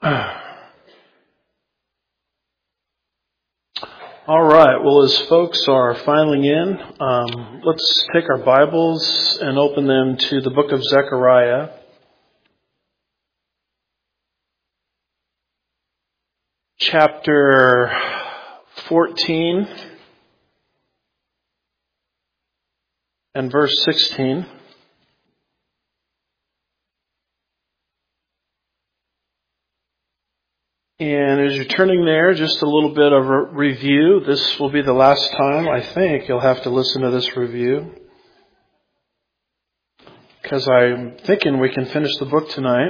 All right. Well, as folks are filing in, let's take our Bibles and open them to the book of Zechariah. Chapter 14 and verse 16. And as you're turning there, just a little bit of a review. This will be the last time, I think, you'll have to listen to this review, because I'm thinking we can finish the book tonight.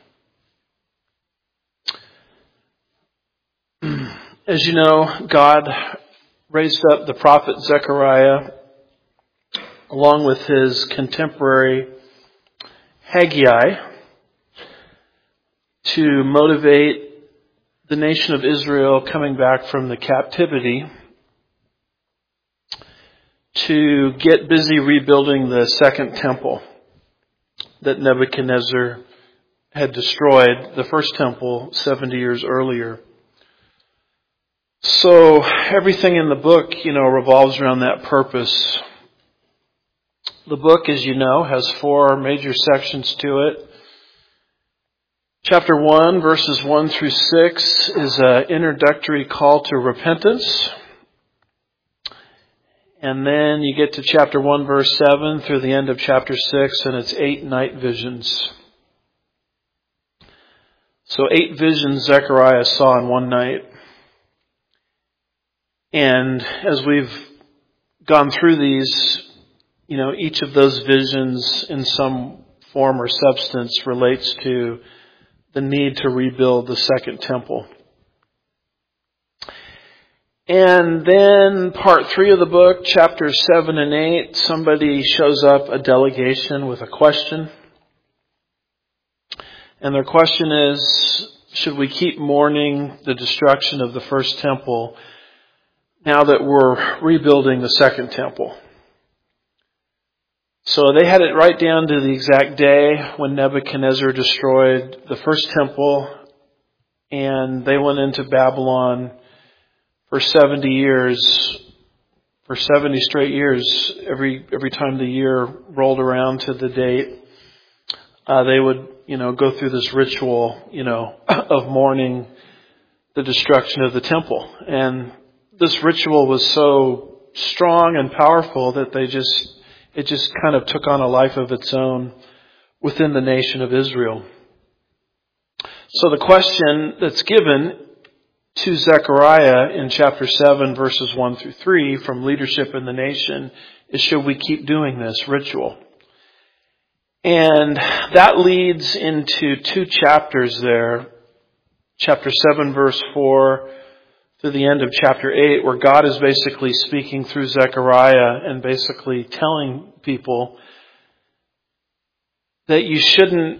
As you know, God raised up the prophet Zechariah along with his contemporary Haggai to motivate the nation of Israel coming back from the captivity to get busy rebuilding the second temple that Nebuchadnezzar had destroyed, the first temple 70 years earlier. So everything in the book, revolves around that purpose. The book, as you know, has 4 major sections to it. Chapter 1, verses 1 through 6 is an introductory call to repentance. And then you get to chapter 1, verse 7 through the end of chapter 6, and it's 8 night visions. So 8 visions Zechariah saw in one night. And as we've gone through these, each of those visions in some form or substance relates to the need to rebuild the second temple. And then part 3 of the book, chapters 7 and 8, somebody shows up, a delegation, with a question. And their question is, should we keep mourning the destruction of the first temple now that we're rebuilding the second temple? So they had it right down to the exact day when Nebuchadnezzar destroyed the first temple, and they went into Babylon for 70 years. For 70 straight years, every time the year rolled around to the date, they would, go through this ritual, of mourning the destruction of the temple. And this ritual was so strong and powerful that it just kind of took on a life of its own within the nation of Israel. So the question that's given to Zechariah in chapter 7, verses 1 through 3 from leadership in the nation is, should we keep doing this ritual? And that leads into 2 chapters there. Chapter 7, verse 4 to the end of chapter 8, where God is basically speaking through Zechariah and basically telling people that you shouldn't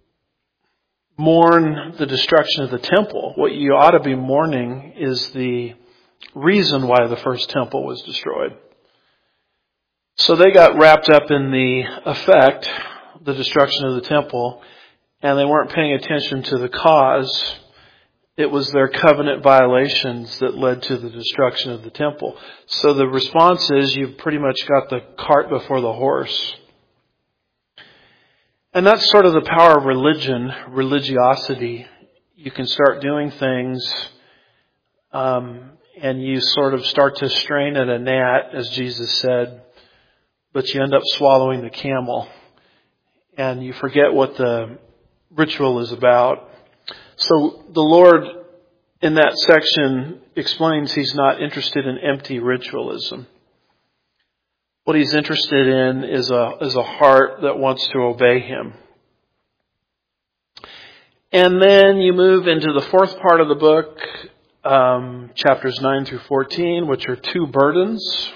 mourn the destruction of the temple. What you ought to be mourning is the reason why the first temple was destroyed. So they got wrapped up in the effect, the destruction of the temple, and they weren't paying attention to the cause. It was their covenant violations that led to the destruction of the temple. So the response is, you've pretty much got the cart before the horse. And that's sort of the power of religion, religiosity. You can start doing things, and you sort of start to strain at a gnat, as Jesus said, but you end up swallowing the camel, and you forget what the ritual is about. So the Lord, in that section, explains He's not interested in empty ritualism. What He's interested in is a heart that wants to obey Him. And then you move into the 4th part of the book, chapters 9 through 14, which are 2 burdens.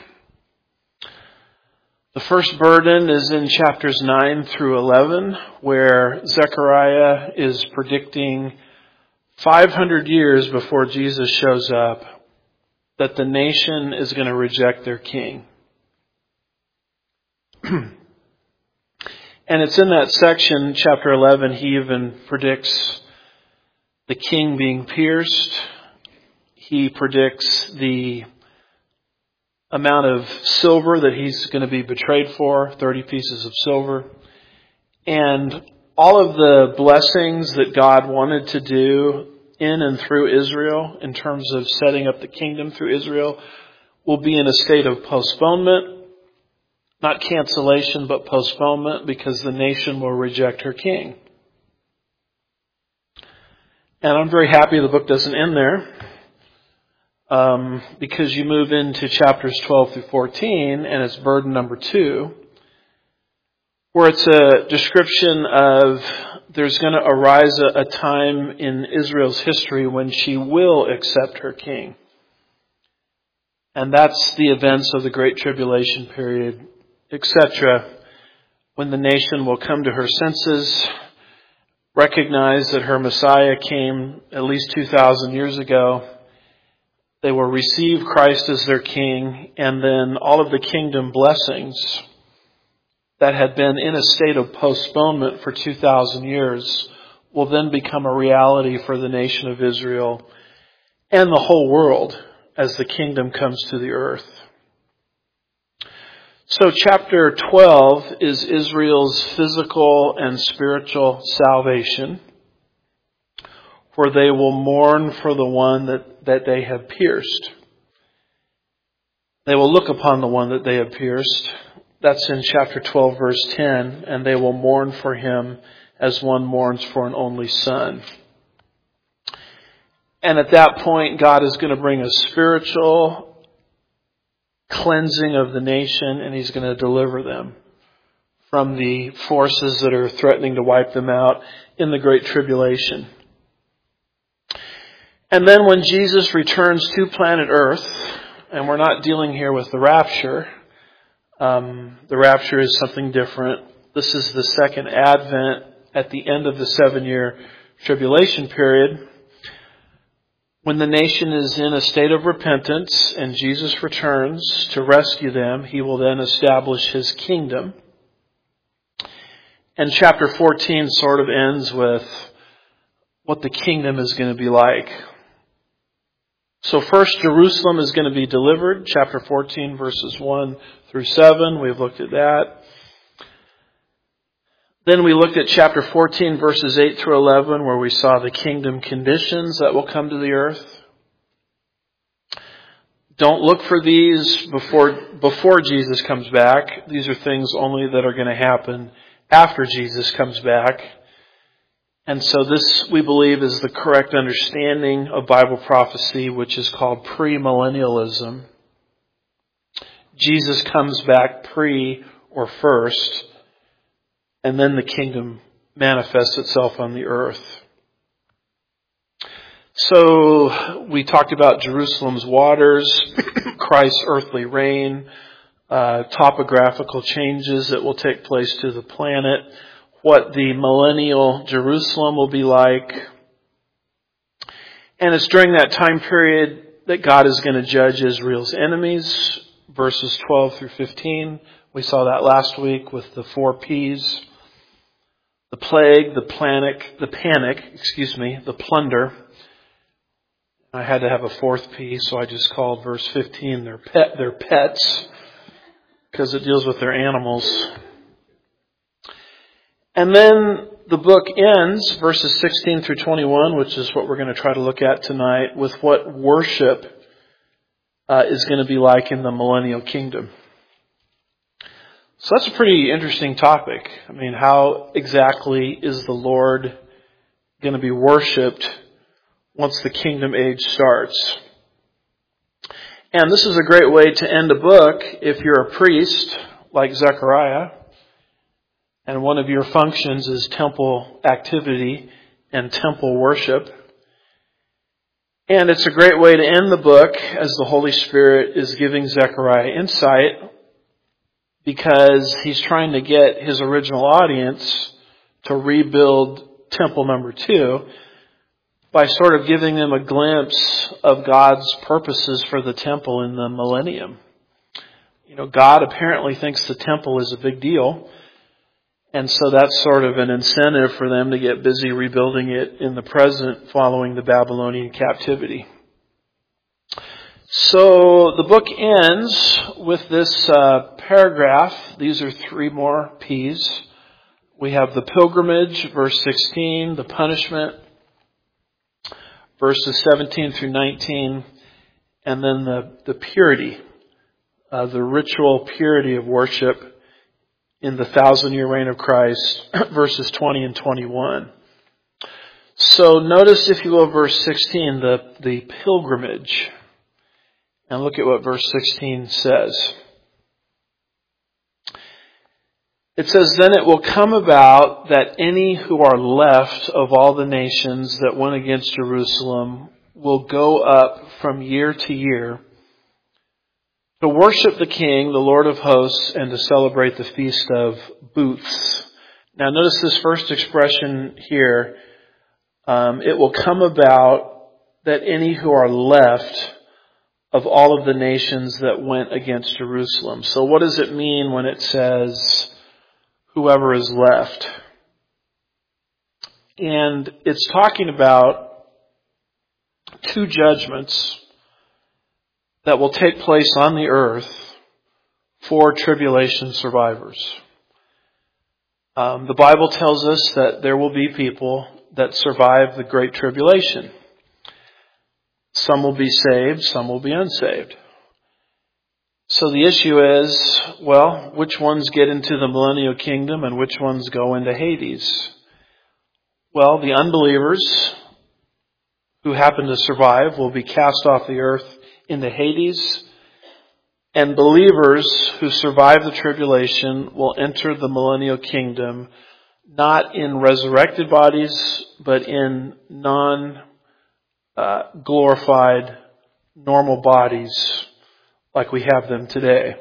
The first burden is in chapters 9 through 11, where Zechariah is predicting 500 years before Jesus shows up that the nation is going to reject their king. And it's in that section, chapter 11, he even predicts the king being pierced. He predicts the amount of silver that he's going to be betrayed for, 30 pieces of silver. And all of the blessings that God wanted to do in and through Israel in terms of setting up the kingdom through Israel will be in a state of postponement, not cancellation, but postponement, because the nation will reject her king. And I'm very happy the book doesn't end there, because you move into chapters 12 through 14, and it's burden number 2, where it's a description of there's going to arise a time in Israel's history when she will accept her king. And that's the events of the Great Tribulation period, etc., when the nation will come to her senses, recognize that her Messiah came at least 2,000 years ago. They will receive Christ as their king, and then all of the kingdom blessings that had been in a state of postponement for 2,000 years will then become a reality for the nation of Israel and the whole world as the kingdom comes to the earth. So chapter 12 is Israel's physical and spiritual salvation, where they will mourn for the one that they have pierced. They will look upon the one that they have pierced. That's in chapter 12, verse 10. And they will mourn for him as one mourns for an only son. And at that point, God is going to bring a spiritual cleansing of the nation, and he's going to deliver them from the forces that are threatening to wipe them out in the Great Tribulation. And then when Jesus returns to planet Earth, and we're not dealing here with the rapture, the rapture is something different. This is the second advent at the end of the 7-year tribulation period. When the nation is in a state of repentance and Jesus returns to rescue them, he will then establish his kingdom. And chapter 14 sort of ends with what the kingdom is going to be like. So first, Jerusalem is going to be delivered. Chapter 14, verses 1 through 7. We've looked at that. Then we looked at chapter 14, verses 8 through 11, where we saw the kingdom conditions that will come to the earth. Don't look for these before Jesus comes back. These are things only that are going to happen after Jesus comes back. And so this, we believe, is the correct understanding of Bible prophecy, which is called premillennialism. Jesus comes back pre or first, and then the kingdom manifests itself on the earth. So we talked about Jerusalem's waters, Christ's earthly reign, topographical changes that will take place to the planet, what the millennial Jerusalem will be like. And it's during that time period that God is going to judge Israel's enemies, verses 12 through 15. We saw that last week with the 4 P's. The plague, the panic, the plunder. I had to have a 4th P, so I just called verse 15 their pets, because it deals with their animals. And then the book ends, verses 16 through 21, which is what we're going to try to look at tonight, with what worship is going to be like in the millennial kingdom. So that's a pretty interesting topic. I mean, how exactly is the Lord going to be worshipped once the kingdom age starts? And this is a great way to end a book if you're a priest like Zechariah, and one of your functions is temple activity and temple worship. And it's a great way to end the book as the Holy Spirit is giving Zechariah insight, because he's trying to get his original audience to rebuild temple number 2 by sort of giving them a glimpse of God's purposes for the temple in the millennium. You know, God apparently thinks the temple is a big deal. And so that's sort of an incentive for them to get busy rebuilding it in the present following the Babylonian captivity. So the book ends with this paragraph. These are 3 more P's. We have the pilgrimage, verse 16, the punishment, verses 17 through 19, and then the purity, the ritual purity of worship in the 1,000-year reign of Christ, verses 20 and 21. So notice, if you will, verse 16, the pilgrimage. And look at what verse 16 says. It says, "Then it will come about that any who are left of all the nations that went against Jerusalem will go up from year to year to worship the King, the Lord of hosts, and to celebrate the Feast of Booths." Now notice this first expression here. It will come about that any who are left of all of the nations that went against Jerusalem. So what does it mean when it says whoever is left? And it's talking about 2 judgments that will take place on the earth for tribulation survivors. The Bible tells us that there will be people that survive the Great Tribulation. Some will be saved, some will be unsaved. So the issue is, well, which ones get into the millennial kingdom and which ones go into Hades? Well, the unbelievers who happen to survive will be cast off the earth into Hades, and believers who survive the tribulation will enter the millennial kingdom, not in resurrected bodies, but in glorified, normal bodies like we have them today.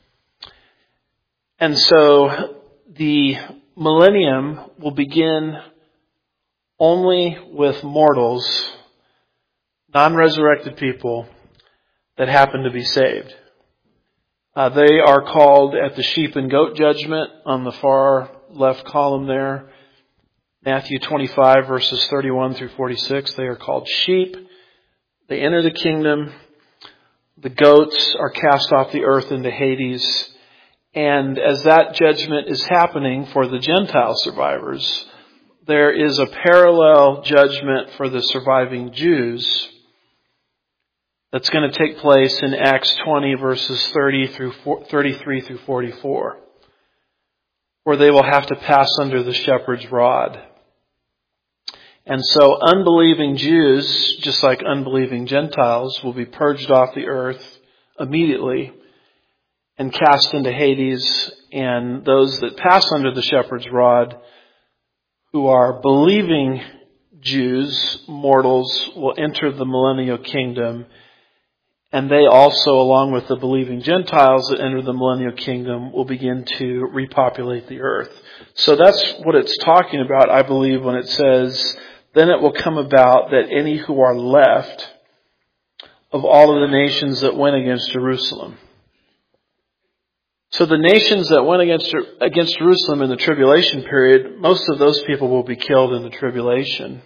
And so the millennium will begin only with mortals, non-resurrected people that happen to be saved. They are called at the sheep and goat judgment on the far left column there. Matthew 25 verses 31 through 46. They are called sheep. They enter the kingdom. The goats are cast off the earth into Hades. And as that judgment is happening for the Gentile survivors, there is a parallel judgment for the surviving Jews that's going to take place in Acts 20 verses 33 through 44, where they will have to pass under the shepherd's rod. And so unbelieving Jews, just like unbelieving Gentiles, will be purged off the earth immediately and cast into Hades. And those that pass under the shepherd's rod, who are believing Jews, mortals, will enter the millennial kingdom. And they also, along with the believing Gentiles that enter the millennial kingdom, will begin to repopulate the earth. So that's what it's talking about, I believe, when it says, "Then it will come about that any who are left of all of the nations that went against Jerusalem." So the nations that went against Jerusalem in the tribulation period, most of those people will be killed in the tribulation.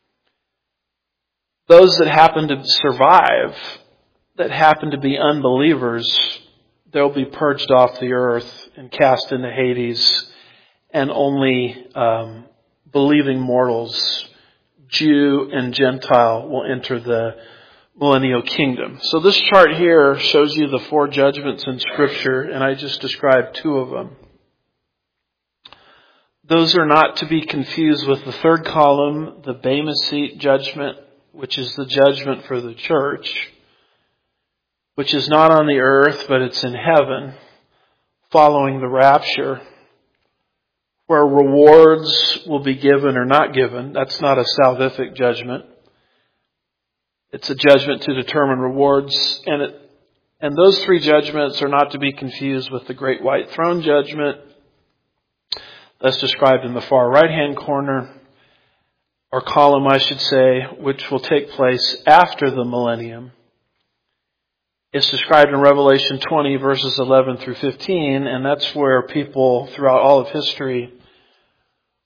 Those that happen to survive, that happen to be unbelievers, they'll be purged off the earth and cast into Hades, and only believing mortals, Jew and Gentile, will enter the millennial kingdom. So this chart here shows you the 4 judgments in Scripture, and I just described 2 of them. Those are not to be confused with the 3rd column, the Bema Seat judgment, which is the judgment for the church, which is not on the earth, but it's in heaven, following the rapture, where rewards will be given or not given. That's not a salvific judgment. It's a judgment to determine rewards. And those 3 judgments are not to be confused with the Great White Throne judgment that's described in the far right-hand corner, or column, I should say, which will take place after the millennium. It's described in Revelation 20 verses 11 through 15, and that's where people throughout all of history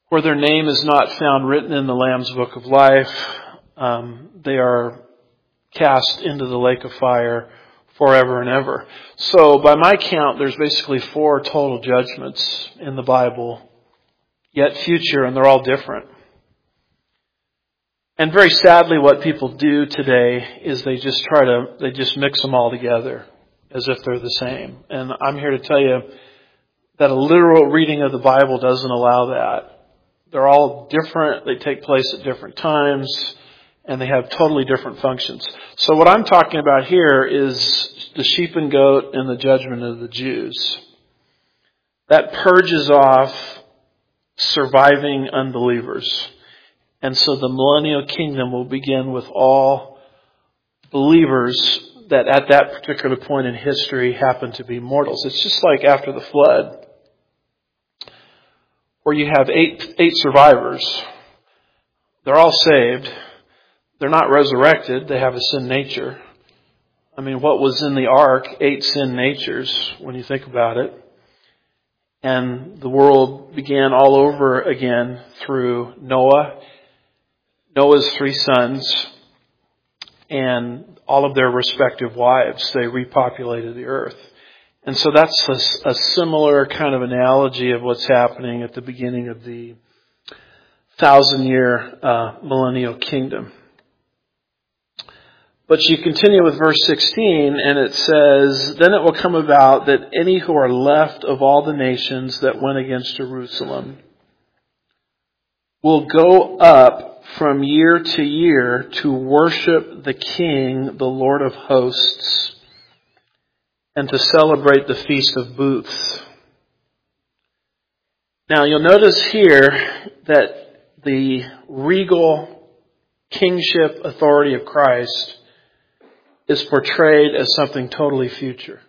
where their name is not found written in the Lamb's Book of Life. They are cast into the lake of fire forever and ever. So by my count, there's basically 4 total judgments in the Bible, yet future, and they're all different. And very sadly, what people do today is they just mix them all together as if they're the same. And I'm here to tell you that a literal reading of the Bible doesn't allow that. They're all different. They take place at different times, and they have totally different functions. So what I'm talking about here is the sheep and goat and the judgment of the Jews. That purges off surviving unbelievers. And so the millennial kingdom will begin with all believers that at that particular point in history happen to be mortals. It's just like after the flood, where you have eight survivors. They're all saved. They're not resurrected. They have a sin nature. I mean, what was in the ark? 8 sin natures, when you think about it. And the world began all over again through Noah's 3 sons, and all of their respective wives. They repopulated the earth. And so that's a similar kind of analogy of what's happening at the beginning of the 1,000-year millennial kingdom. But you continue with verse 16, and it says, "Then it will come about that any who are left of all the nations that went against Jerusalem will go up from year to year to worship the King, the Lord of hosts, and to celebrate the Feast of Booths." Now you'll notice here that the regal kingship authority of Christ is portrayed as something totally future.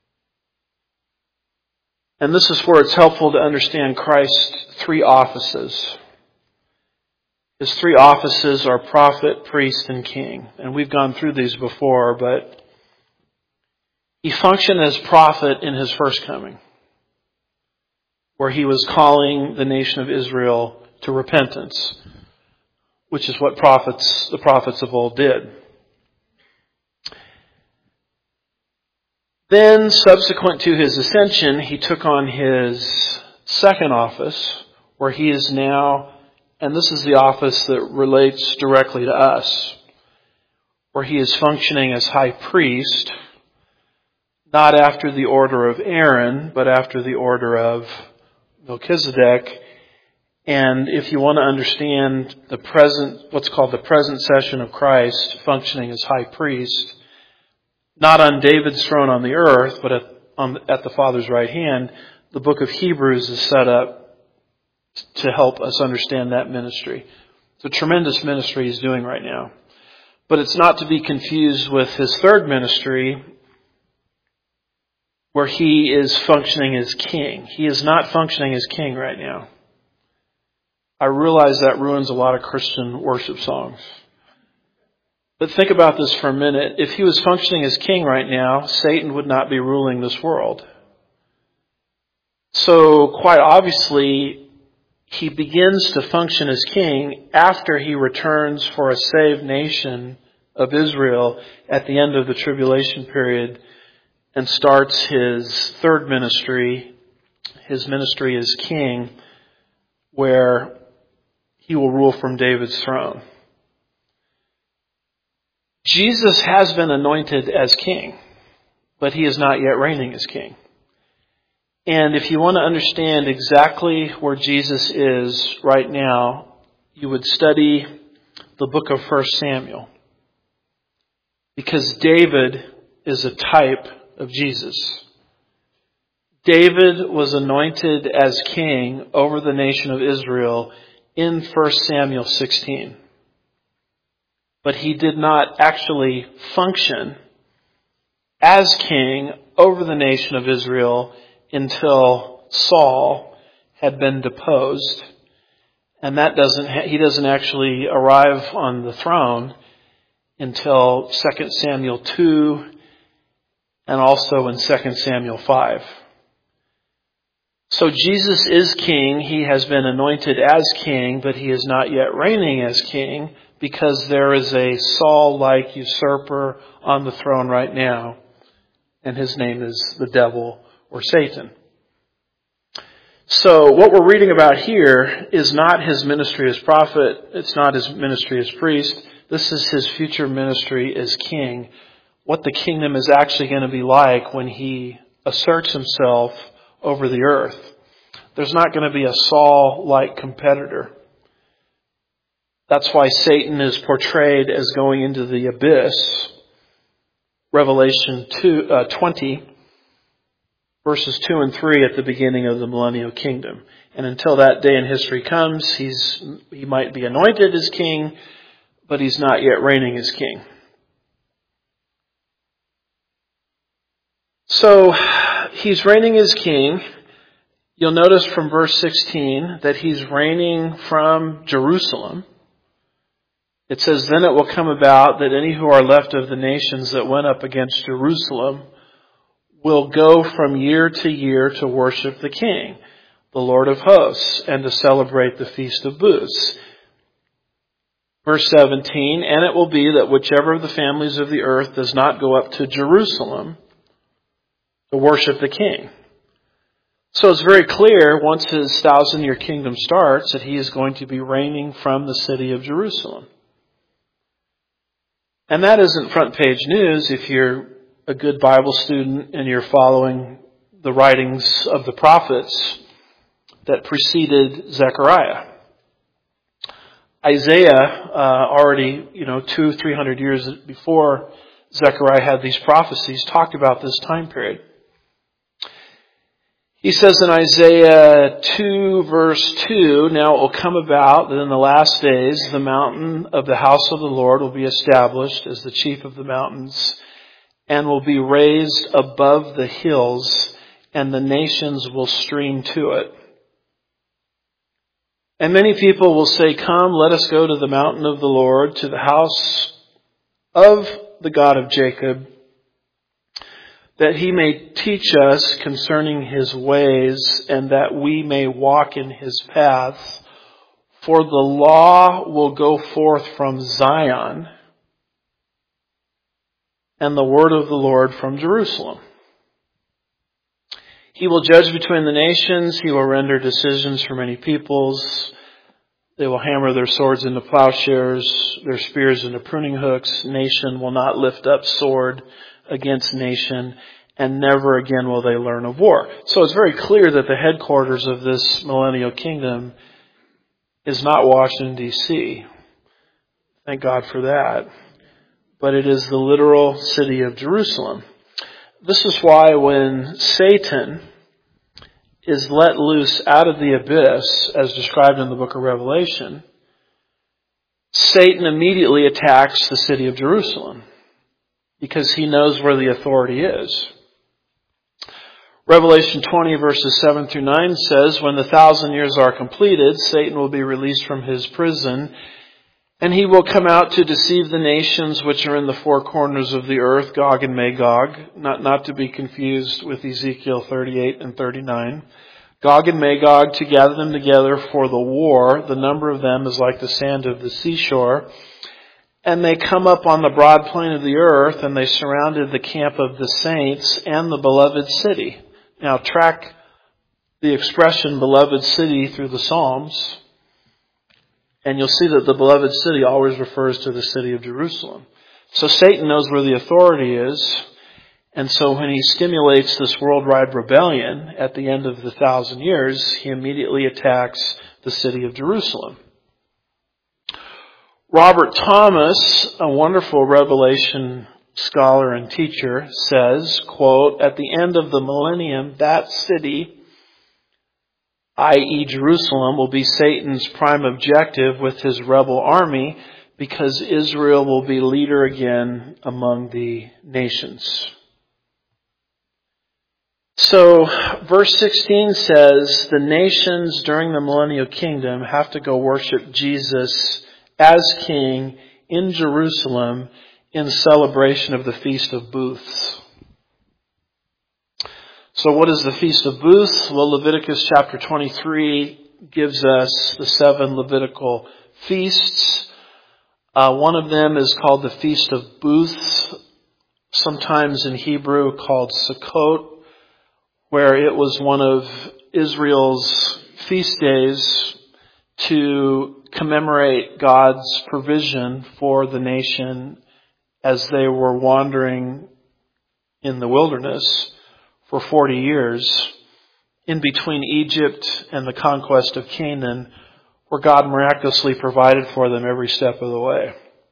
And this is where it's helpful to understand Christ's 3 offices. His 3 offices are prophet, priest, and king. And we've gone through these before, but he functioned as prophet in his first coming, where he was calling the nation of Israel to repentance, which is what the prophets of old did. Then, subsequent to his ascension, he took on his second office, where he is now, and this is the office that relates directly to us, where he is functioning as high priest, not after the order of Aaron, but after the order of Melchizedek. And if you want to understand what's called the present session of Christ functioning as high priest, not on David's throne on the earth, but at the Father's right hand, the book of Hebrews is set up to help us understand that ministry. It's a tremendous ministry he's doing right now. But it's not to be confused with his third ministry, where he is functioning as king. He is not functioning as king right now. I realize that ruins a lot of Christian worship songs. But think about this for a minute. If he was functioning as king right now, Satan would not be ruling this world. So quite obviously, he begins to function as king after he returns for a saved nation of Israel at the end of the tribulation period and starts his third ministry, his ministry as king, where he will rule from David's throne. Jesus has been anointed as king, but he is not yet reigning as king. And if you want to understand exactly where Jesus is right now, you would study the book of 1 Samuel. Because David is a type of Jesus. David was anointed as king over the nation of Israel in 1 Samuel 16. But he did not actually function as king over the nation of Israel until Saul had been deposed. And he doesn't actually arrive on the throne until 2 Samuel 2 and also in 2 Samuel 5. So Jesus is king. He has been anointed as king, but he is not yet reigning as king because there is a Saul-like usurper on the throne right now, and his name is the devil or Satan. So what we're reading about here is not his ministry as prophet. It's not his ministry as priest. This is his future ministry as king. What the kingdom is actually going to be like when he asserts himself over the earth. There's not going to be a Saul-like competitor. That's why Satan is portrayed as going into the abyss. Revelation 20, verses 2 and 3 at the beginning of the millennial kingdom. And until that day in history comes, he might be anointed as king, but he's not yet reigning as king. So he's reigning as king. You'll notice from verse 16 that he's reigning from Jerusalem. It says, "Then it will come about that any who are left of the nations that went up against Jerusalem will go from year to year to worship the King, the Lord of hosts, and to celebrate the Feast of Booths." Verse 17, "And it will be that whichever of the families of the earth does not go up to Jerusalem to worship the King." So it's very clear once his 1,000-year kingdom starts that he is going to be reigning from the city of Jerusalem. And that isn't front page news if you're a good Bible student and you're following the writings of the prophets that preceded Zechariah. Isaiah, already, 200-300 years before Zechariah had these prophecies, talked about this time period. He says in Isaiah 2 verse 2, "Now it will come about that in the last days the mountain of the house of the Lord will be established as the chief of the mountains and will be raised above the hills, and the nations will stream to it. And many people will say, 'Come, let us go to the mountain of the Lord, to the house of the God of Jacob, that he may teach us concerning his ways, and that we may walk in his paths. For the law will go forth from Zion, and the word of the Lord from Jerusalem. He will judge between the nations. He will render decisions for many peoples. They will hammer their swords into plowshares, their spears into pruning hooks. Nation will not lift up sword against nation, and never again will they learn of war." So it's very clear that the headquarters of this millennial kingdom is not Washington, D.C. Thank God for that. But it is the literal city of Jerusalem. This is why when Satan is let loose out of the abyss, as described in the book of Revelation, Satan immediately attacks the city of Jerusalem because he knows where the authority is. Revelation 20 verses 7 through 9 says, "When the 1,000 years are completed, Satan will be released from his prison, and he will come out to deceive the nations which are in the four corners of the earth, Gog and Magog," not to be confused with Ezekiel 38 and 39. "Gog and Magog, to gather them together for the war. The number of them is like the sand of the seashore. And they come up on the broad plain of the earth, and they surrounded the camp of the saints and the beloved city." Now track the expression beloved city through the Psalms, and you'll see that the beloved city always refers to the city of Jerusalem. So Satan knows where the authority is, and so when he stimulates this worldwide rebellion at the end of the 1,000 years, he immediately attacks the city of Jerusalem. Robert Thomas, a wonderful Revelation scholar and teacher, says, quote, "At the end of the millennium, that city, i.e. Jerusalem, will be Satan's prime objective with his rebel army, because Israel will be leader again among the nations." So verse 16 says the nations during the millennial kingdom have to go worship Jesus as king in Jerusalem in celebration of the Feast of Booths. So what is the Feast of Booths? Well, Leviticus chapter 23 gives us the 7 Levitical feasts. One of them is called the Feast of Booths, sometimes in Hebrew called Sukkot, where it was one of Israel's feast days to commemorate God's provision for the nation as they were wandering in the wilderness for 40 years in between Egypt and the conquest of Canaan, where God miraculously provided for them every step of the way.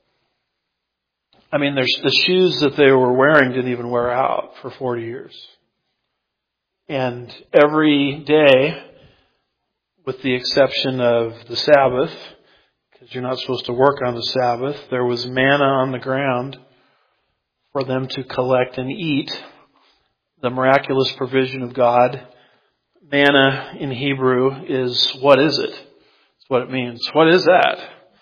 I mean, the shoes that they were wearing didn't even wear out for 40 years. And every day, with the exception of the Sabbath, because you're not supposed to work on the Sabbath, there was manna on the ground for them to collect and eat. The miraculous provision of God. Manna in Hebrew is, what is it? That's what it means. What is that?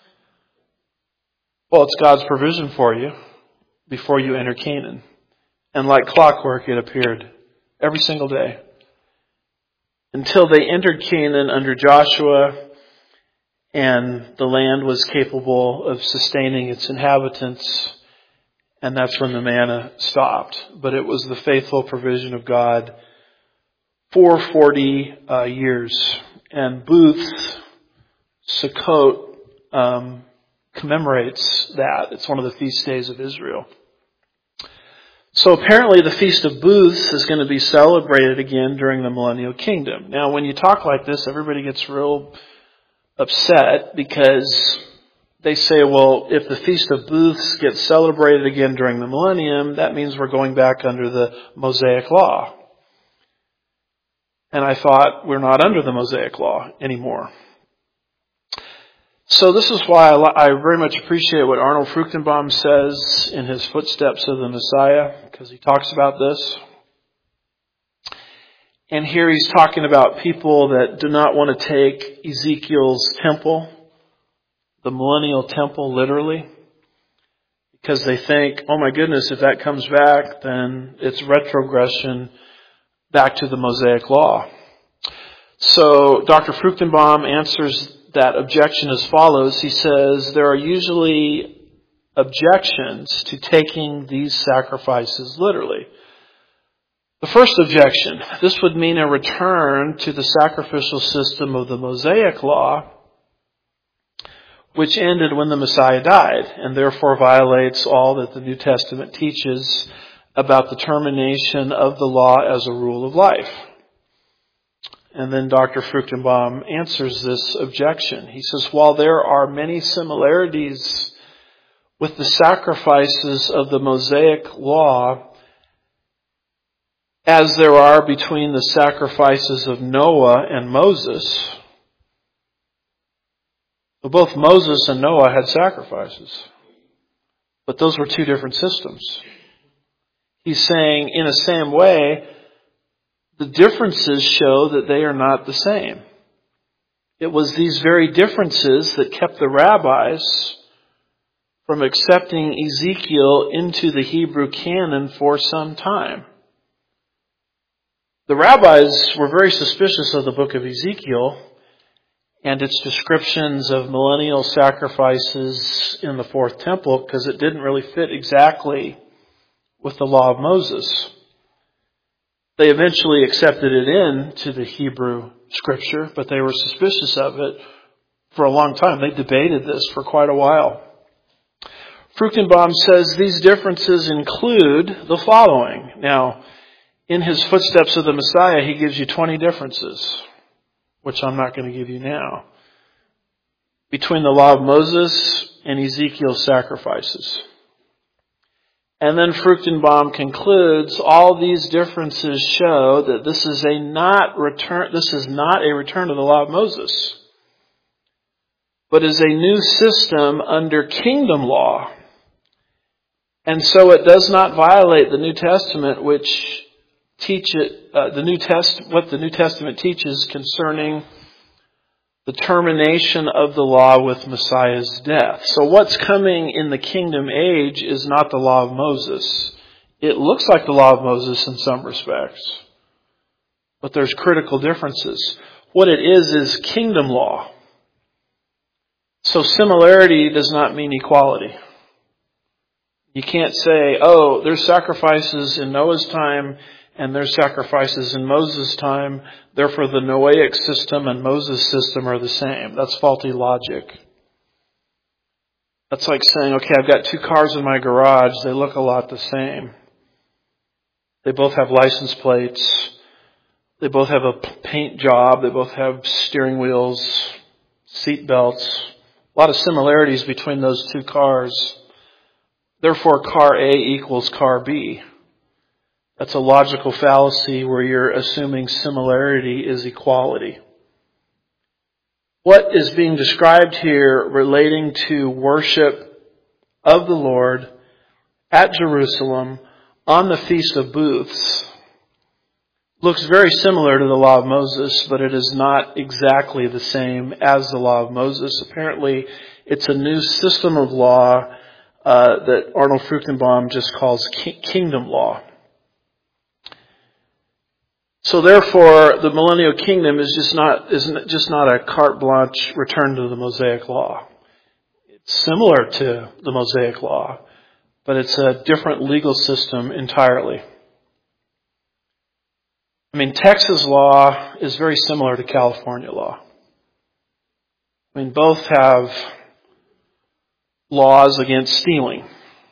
Well, it's God's provision for you before you enter Canaan. And like clockwork, it appeared every single day. Until they entered Canaan under Joshua, and the land was capable of sustaining its inhabitants. And that's when the manna stopped. But it was the faithful provision of God for 40 years. And Booths, Sukkot, commemorates that. It's one of the feast days of Israel. So apparently the Feast of Booths is going to be celebrated again during the Millennial Kingdom. Now when you talk like this, everybody gets real upset because they say, well, if the Feast of Booths gets celebrated again during the millennium, that means we're going back under the Mosaic Law. And I thought, we're not under the Mosaic Law anymore. So this is why I very much appreciate what Arnold Fruchtenbaum says in his Footsteps of the Messiah, because he talks about this. And here he's talking about people that do not want to take Ezekiel's temple, the millennial temple, literally, because they think, oh my goodness, if that comes back, then it's retrogression back to the Mosaic Law. So Dr. Fruchtenbaum answers that objection as follows. He says, there are usually objections to taking these sacrifices literally. The first objection, this would mean a return to the sacrificial system of the Mosaic Law, which ended when the Messiah died, and therefore violates all that the New Testament teaches about the termination of the law as a rule of life. And then Dr. Fruchtenbaum answers this objection. He says, while there are many similarities with the sacrifices of the Mosaic Law, as there are between the sacrifices of Noah and Moses, both Moses and Noah had sacrifices, but those were two different systems. He's saying, in the same way, the differences show that they are not the same. It was these very differences that kept the rabbis from accepting Ezekiel into the Hebrew canon for some time. The rabbis were very suspicious of the book of Ezekiel and its descriptions of millennial sacrifices in the fourth temple because it didn't really fit exactly with the law of Moses. They eventually accepted it into the Hebrew scripture, but they were suspicious of it for a long time. They debated this for quite a while. Fruchtenbaum says these differences include the following. Now, in his Footsteps of the Messiah, he gives you 20 differences, which I'm not going to give you now, between the law of Moses and Ezekiel's sacrifices. And then Fruchtenbaum concludes, all these differences show that this is not a return to the law of Moses, but is a new system under kingdom law. And so it does not violate the New Testament, which what the New Testament teaches concerning the termination of the law with Messiah's death. So what's coming in the kingdom age is not the law of Moses. It looks like the law of Moses in some respects, but there's critical differences. What it is kingdom law. So similarity does not mean equality. You can't say, oh, there's sacrifices in Noah's time and there's sacrifices in Moses' time, therefore the Noahic system and Moses' system are the same. That's faulty logic. That's like saying, okay, I've got 2 cars in my garage, they look a lot the same. They both have license plates, they both have a paint job, they both have steering wheels, seat belts, a lot of similarities between those 2 cars. Therefore, car A equals car B. That's a logical fallacy where you're assuming similarity is equality. What is being described here relating to worship of the Lord at Jerusalem on the Feast of Booths looks very similar to the Law of Moses, but it is not exactly the same as the Law of Moses. Apparently, it's a new system of law that Arnold Fruchtenbaum just calls kingdom law. So therefore, the millennial kingdom isn't just not a carte blanche return to the Mosaic law. It's similar to the Mosaic law, but it's a different legal system entirely. I mean, Texas law is very similar to California law. I mean, both have laws against stealing.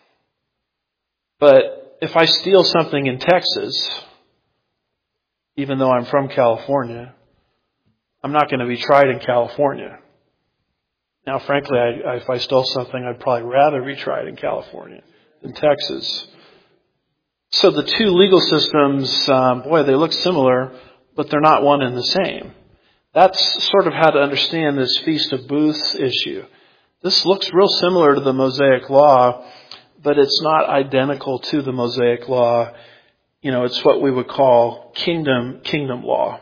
But if I steal something in Texas, even though I'm from California, I'm not going to be tried in California. Now, frankly, if I stole something, I'd probably rather be tried in California than Texas. So the 2 legal systems, they look similar, but they're not one and the same. That's sort of how to understand this Feast of Booths issue. This looks real similar to the Mosaic law, but it's not identical to the Mosaic law. You know, it's what we would call kingdom law.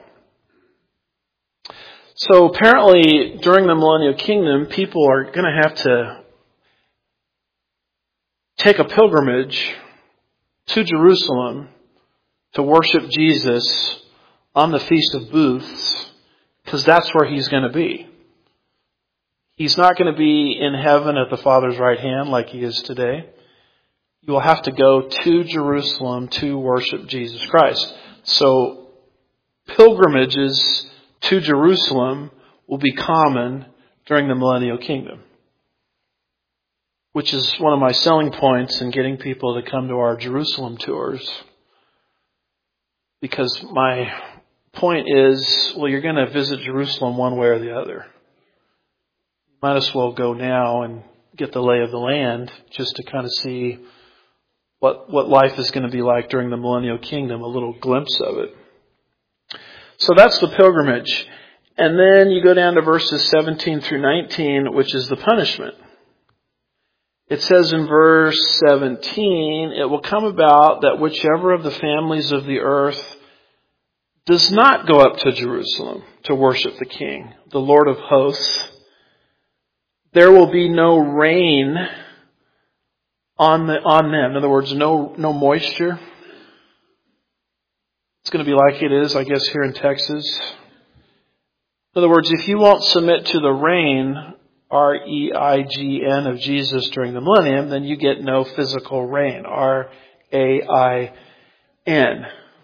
So apparently, during the millennial kingdom, people are going to have to take a pilgrimage to Jerusalem to worship Jesus on the Feast of Booths, because that's where he's going to be. He's not going to be in heaven at the Father's right hand like he is today. You will have to go to Jerusalem to worship Jesus Christ. So pilgrimages to Jerusalem will be common during the millennial kingdom, which is one of my selling points in getting people to come to our Jerusalem tours. Because my point is, well, you're going to visit Jerusalem one way or the other. You might as well go now and get the lay of the land just to kind of see what life is going to be like during the millennial kingdom, a little glimpse of it. So that's the pilgrimage. And then you go down to verses 17 through 19, which is the punishment. It says in verse 17, it will come about that whichever of the families of the earth does not go up to Jerusalem to worship the King, the Lord of hosts, there will be no rain on them. In other words, no moisture. It's going to be like it is, I guess, here in Texas. In other words, if you won't submit to the reign, R-E-I-G-N, of Jesus during the millennium, then you get no physical rain, R-A-I-N.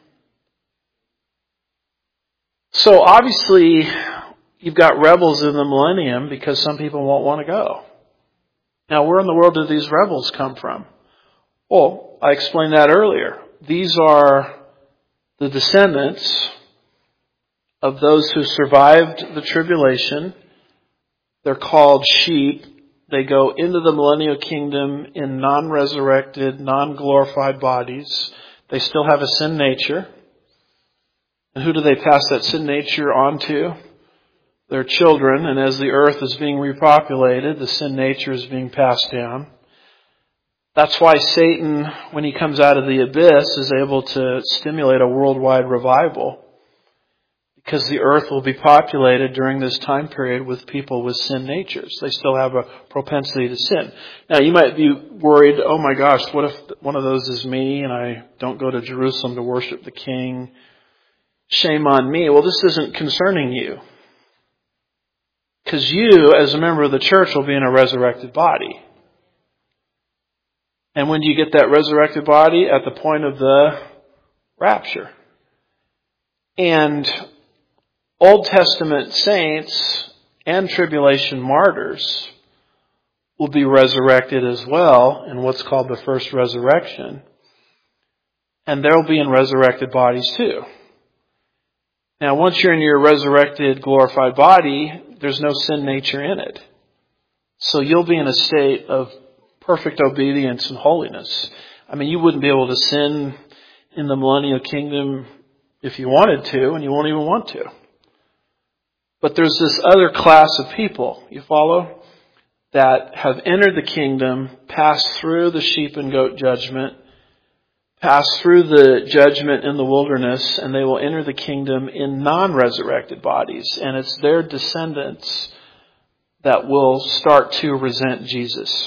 So obviously, you've got rebels in the millennium because some people won't want to go. Now, where in the world did these rebels come from? Well, I explained that earlier. These are the descendants of those who survived the tribulation. They're called sheep. They go into the millennial kingdom in non-resurrected, non-glorified bodies. They still have a sin nature. And who do they pass that sin nature on to? Their children. And as the earth is being repopulated, the sin nature is being passed down. That's why Satan, when he comes out of the abyss, is able to stimulate a worldwide revival. Because the earth will be populated during this time period with people with sin natures. They still have a propensity to sin. Now, you might be worried, oh my gosh, what if one of those is me and I don't go to Jerusalem to worship the King? Shame on me. Well, this isn't concerning you. Because you, as a member of the church, will be in a resurrected body. And when do you get that resurrected body? At the point of the rapture. And Old Testament saints and tribulation martyrs will be resurrected as well in what's called the first resurrection. And they'll be in resurrected bodies too. Now, once you're in your resurrected, glorified body, there's no sin nature in it. So you'll be in a state of perfect obedience and holiness. I mean, you wouldn't be able to sin in the millennial kingdom if you wanted to, and you won't even want to. But there's this other class of people, you follow, that have entered the kingdom, passed through the sheep and goat judgment, passed through the judgment in the wilderness, and they will enter the kingdom in non-resurrected bodies. And it's their descendants that will start to resent Jesus.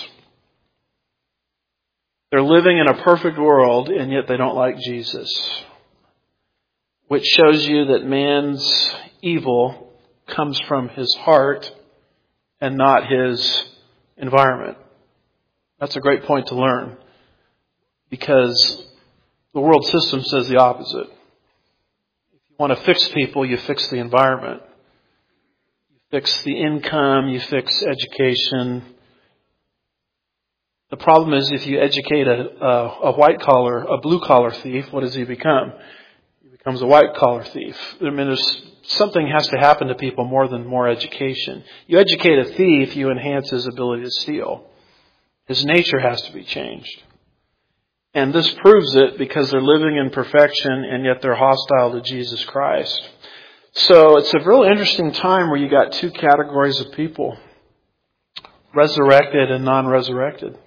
They're living in a perfect world, and yet they don't like Jesus. Which shows you that man's evil comes from his heart and not his environment. That's a great point to learn, because the world system says the opposite. If you want to fix people, you fix the environment. You fix the income, you fix education. The problem is, if you educate a blue collar thief, what does he become? He becomes a white collar thief. I mean, something has to happen to people more than more education. You educate a thief, you enhance his ability to steal. His nature has to be changed. And this proves it, because they're living in perfection and yet they're hostile to Jesus Christ. So it's a real interesting time where you got two categories of people, resurrected and non-resurrected.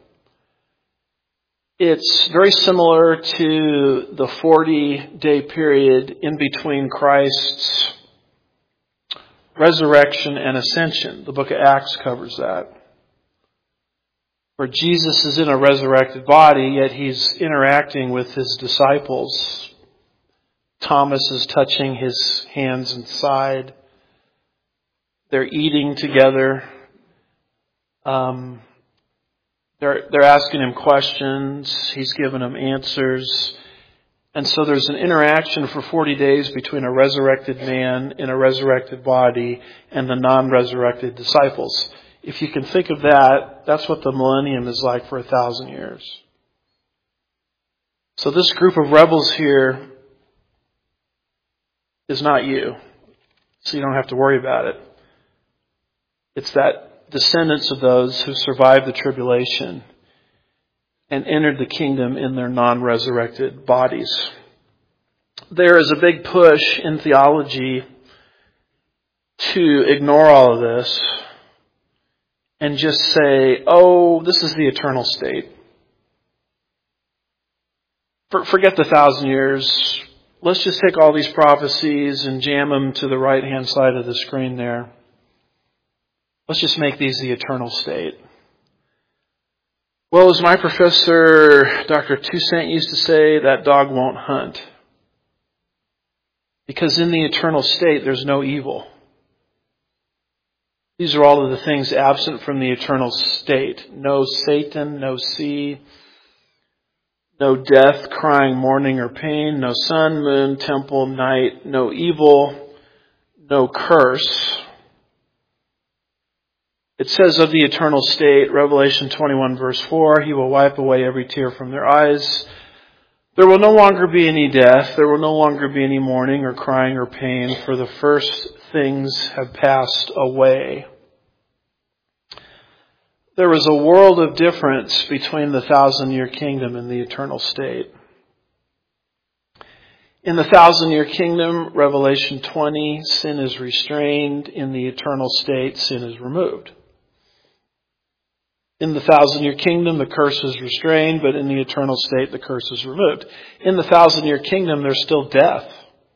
It's very similar to the 40-day period in between Christ's resurrection and ascension. The book of Acts covers that. Where Jesus is in a resurrected body, yet he's interacting with his disciples. Thomas is touching his hands and side. They're eating together. They're asking him questions. He's giving them answers. And so there's an interaction for 40 days between a resurrected man in a resurrected body and the non-resurrected disciples. If you can think of that, that's what the millennium is like for 1,000 years. So this group of rebels here is not you. So you don't have to worry about it. It's that descendants of those who survived the tribulation and entered the kingdom in their non-resurrected bodies. There is a big push in theology to ignore all of this and just say, oh, this is the eternal state. Forget the 1,000 years. Let's just take all these prophecies and jam them to the right-hand side of the screen there. Let's just make these the eternal state. Well, as my professor, Dr. Toussaint, used to say, that dog won't hunt. Because in the eternal state, there's no evil. These are all of the things absent from the eternal state. No Satan, no sea, no death, crying, mourning, or pain, no sun, moon, temple, night, no evil, no curse. It says of the eternal state, Revelation 21 verse 4, He will wipe away every tear from their eyes. There will no longer be any death. There will no longer be any mourning or crying or pain, for the first things have passed away. There is a world of difference between the 1,000-year kingdom and the eternal state. In the 1,000-year kingdom, Revelation 20, sin is restrained. In the eternal state, sin is removed. In the 1,000-year kingdom, the curse is restrained, but in the eternal state, the curse is removed. In the 1,000-year kingdom, there's still death.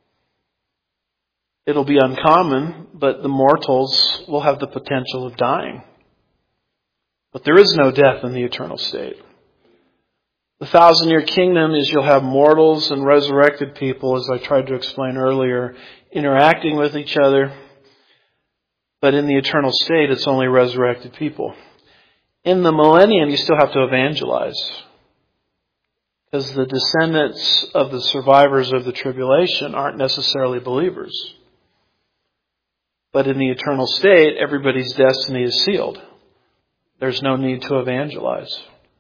It'll be uncommon, but the mortals will have the potential of dying. But there is no death in the eternal state. The 1,000-year kingdom is you'll have mortals and resurrected people, as I tried to explain earlier, interacting with each other. But in the eternal state, it's only resurrected people. In the millennium, you still have to evangelize. Because the descendants of the survivors of the tribulation aren't necessarily believers. But in the eternal state, everybody's destiny is sealed. There's no need to evangelize.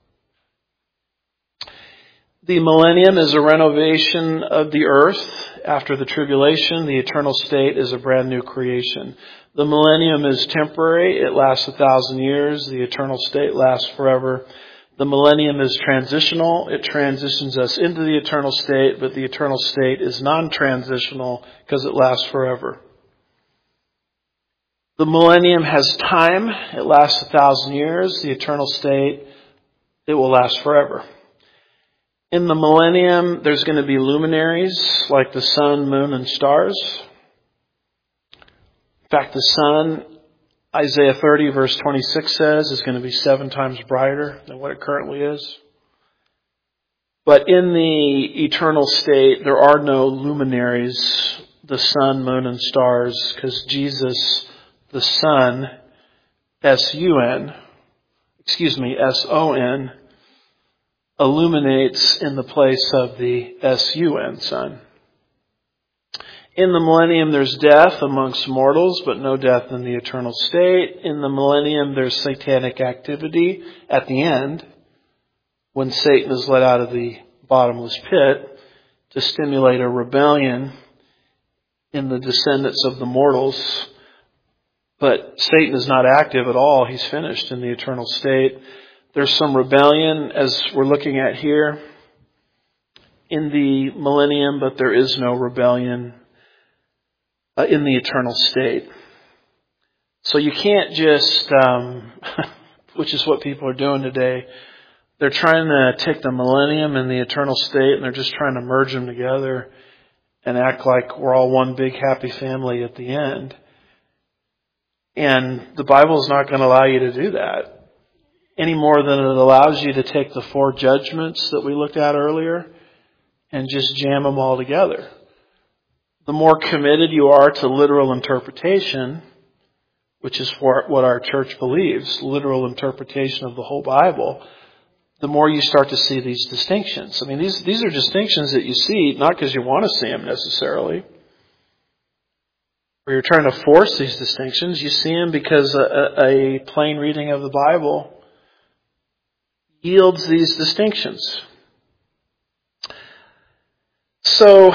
The millennium is a renovation of the earth. After the tribulation, the eternal state is a brand new creation. The millennium is temporary. It lasts 1,000 years. The eternal state lasts forever. The millennium is transitional. It transitions us into the eternal state, but the eternal state is non-transitional because it lasts forever. The millennium has time. It lasts 1,000 years. The eternal state, it will last forever. In the millennium, there's going to be luminaries like the sun, moon, and stars. In fact, the sun, Isaiah 30 verse 26 says, is going to be 7 times brighter than what it currently is. But in the eternal state, there are no luminaries, the sun, moon, and stars, because Jesus, the Son, S-O-N, illuminates in the place of the S-U-N, Son. In the millennium, there's death amongst mortals, but no death in the eternal state. In the millennium, there's satanic activity at the end, when Satan is let out of the bottomless pit to stimulate a rebellion in the descendants of the mortals. But Satan is not active at all. He's finished in the eternal state. There's some rebellion, as we're looking at here, in the millennium, but there is no rebellion in the eternal state. So you can't just, which is what people are doing today, they're trying to take the millennium and the eternal state and they're just trying to merge them together and act like we're all one big happy family at the end. And the Bible is not going to allow you to do that any more than it allows you to take the 4 judgments that we looked at earlier and just jam them all together. The more committed you are to literal interpretation, which is what our church believes, literal interpretation of the whole Bible, the more you start to see these distinctions. I mean, these are distinctions that you see not because you want to see them necessarily, or you're trying to force these distinctions. You see them because a plain reading of the Bible yields these distinctions. So,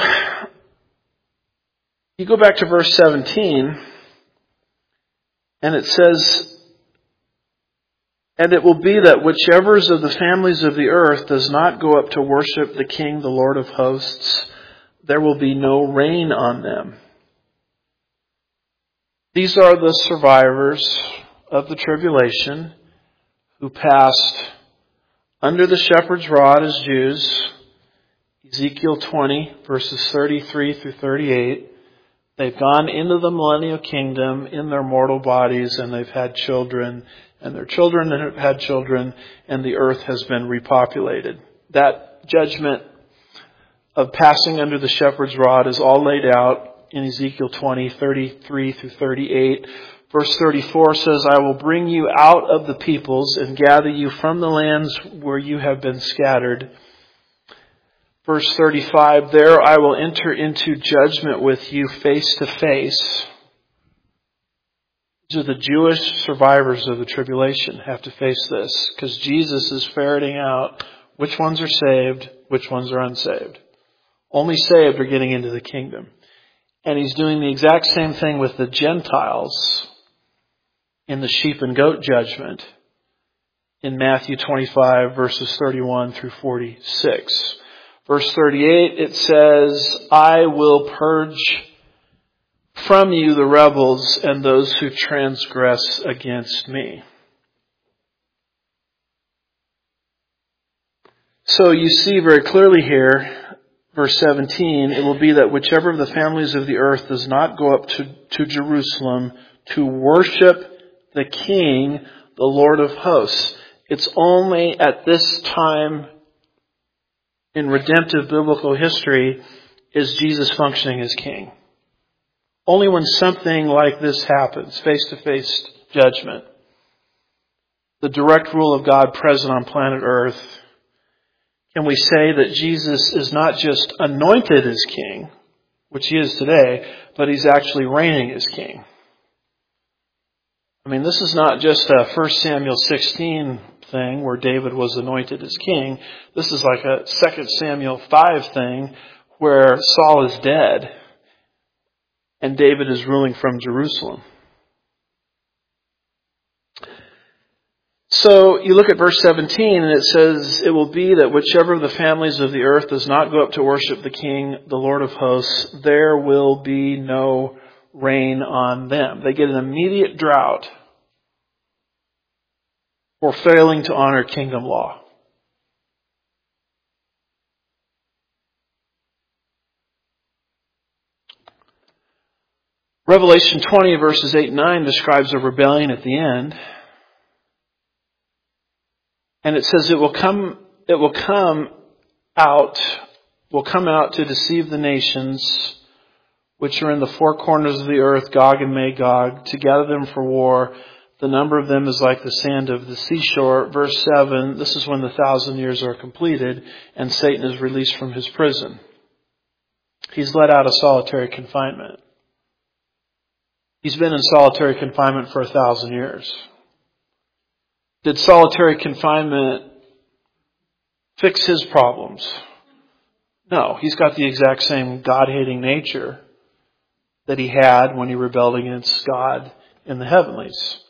you go back to verse 17, and it says, "And it will be that whichever of the families of the earth does not go up to worship the King, the Lord of hosts, there will be no rain on them." These are the survivors of the tribulation who passed under the shepherd's rod as Jews. Ezekiel 20, verses 33 through 38. They've gone into the millennial kingdom in their mortal bodies, and they've had children, and their children have had children, and the earth has been repopulated. That judgment of passing under the shepherd's rod is all laid out in Ezekiel 20, 33 through 38. Verse 34 says, "I will bring you out of the peoples and gather you from the lands where you have been scattered." Verse 35, "There I will enter into judgment with you face to face." These are the Jewish survivors of the tribulation have to face this, because Jesus is ferreting out which ones are saved, which ones are unsaved. Only saved are getting into the kingdom. And he's doing the exact same thing with the Gentiles in the sheep and goat judgment in Matthew 25, verses 31 through 46. Verse 38, it says, "I will purge from you the rebels and those who transgress against me." So you see very clearly here, verse 17, "It will be that whichever of the families of the earth does not go up to Jerusalem to worship the King, the Lord of hosts." It's only at this time in redemptive biblical history is Jesus functioning as king. Only when something like this happens, face-to-face judgment, the direct rule of God present on planet Earth, can we say that Jesus is not just anointed as king, which he is today, but he's actually reigning as king. I mean, this is not just a 1 Samuel 16 thing where David was anointed as king. This is like a 2 Samuel 5 thing where Saul is dead and David is ruling from Jerusalem. So you look at verse 17 and it says, "It will be that whichever of the families of the earth does not go up to worship the King, the Lord of hosts, there will be no rain on them." They get an immediate drought for failing to honor kingdom law. Revelation 20 verses 8 and 9 describes a rebellion at the end. And it says it will come out to deceive the nations which are in the four corners of the earth, Gog and Magog, to gather them for war. The number of them is like the sand of the seashore. Verse 7, this is when the 1,000 years are completed and Satan is released from his prison. He's let out of solitary confinement. He's been in solitary confinement for 1,000 years. Did solitary confinement fix his problems? No, he's got the exact same God-hating nature that he had when he rebelled against God in the heavenlies.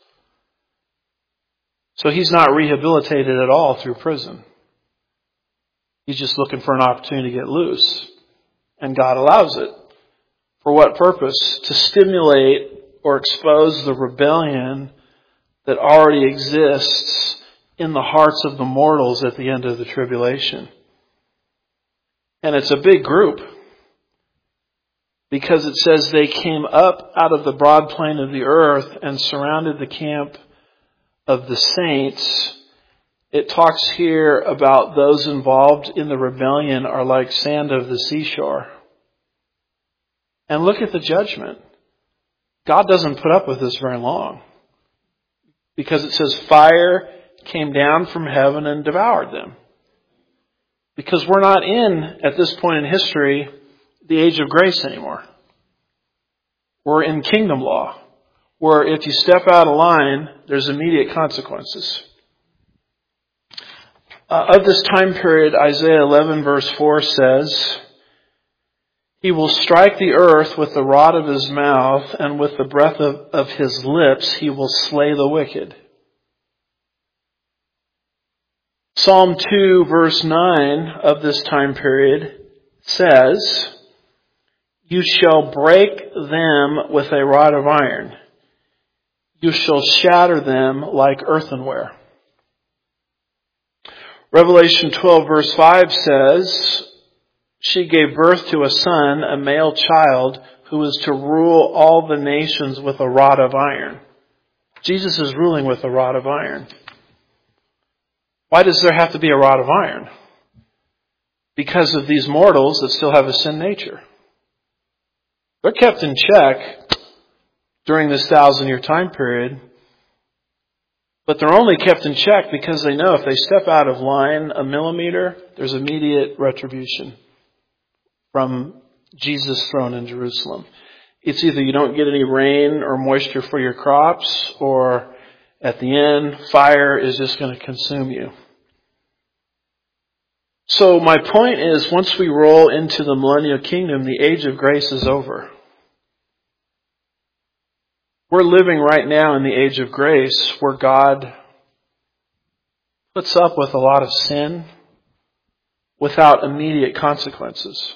So he's not rehabilitated at all through prison. He's just looking for an opportunity to get loose. And God allows it. For what purpose? To stimulate or expose the rebellion that already exists in the hearts of the mortals at the end of the tribulation. And it's a big group, because it says they came up out of the broad plain of the earth and surrounded the camp of the saints. It talks here about those involved in the rebellion are like sand of the seashore. And look at the judgment. God doesn't put up with this very long. Because it says fire came down from heaven and devoured them. Because we're not in, at this point in history, the age of grace anymore. We're in kingdom law, where if you step out of line, there's immediate consequences. Of this time period, Isaiah 11 verse 4 says, "He will strike the earth with the rod of his mouth, and with the breath of his lips he will slay the wicked." Psalm 2 verse 9 of this time period says, "You shall break them with a rod of iron. You shall shatter them like earthenware." Revelation 12 verse 5 says, "She gave birth to a son, a male child, who is to rule all the nations with a rod of iron." Jesus is ruling with a rod of iron. Why does there have to be a rod of iron? Because of these mortals that still have a sin nature. They're kept in check during this 1,000-year time period, but they're only kept in check because they know if they step out of line a millimeter, there's immediate retribution from Jesus' throne in Jerusalem. It's either you don't get any rain or moisture for your crops, or at the end, fire is just going to consume you. So my point is, once we roll into the millennial kingdom, the age of grace is over. We're living right now in the age of grace where God puts up with a lot of sin without immediate consequences.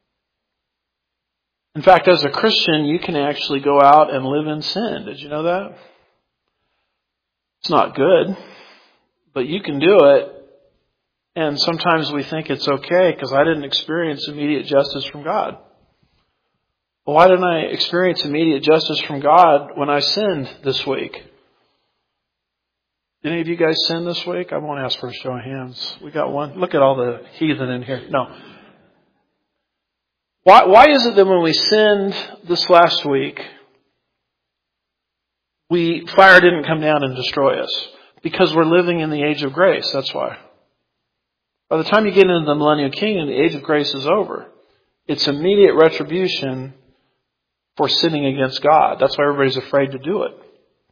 In fact, as a Christian, you can actually go out and live in sin. Did you know that? It's not good, but you can do it. And sometimes we think it's okay because I didn't experience immediate justice from God. Well, why didn't I experience immediate justice from God when I sinned this week? Did any of you guys sin this week? I won't ask for a show of hands. We got one. Look at all the heathen in here. No. Why is it that when we sinned this last week, fire didn't come down and destroy us? Because we're living in the age of grace. That's why. By the time you get into the millennial kingdom, the age of grace is over. It's immediate retribution for sinning against God. That's why everybody's afraid to do it.